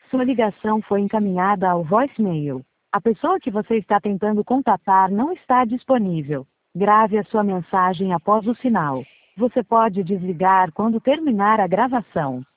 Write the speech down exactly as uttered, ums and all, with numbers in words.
Sua ligação foi encaminhada ao voicemail. A pessoa que você está tentando contatar não está disponível. Grave a sua mensagem após o sinal. Você pode desligar quando terminar a gravação.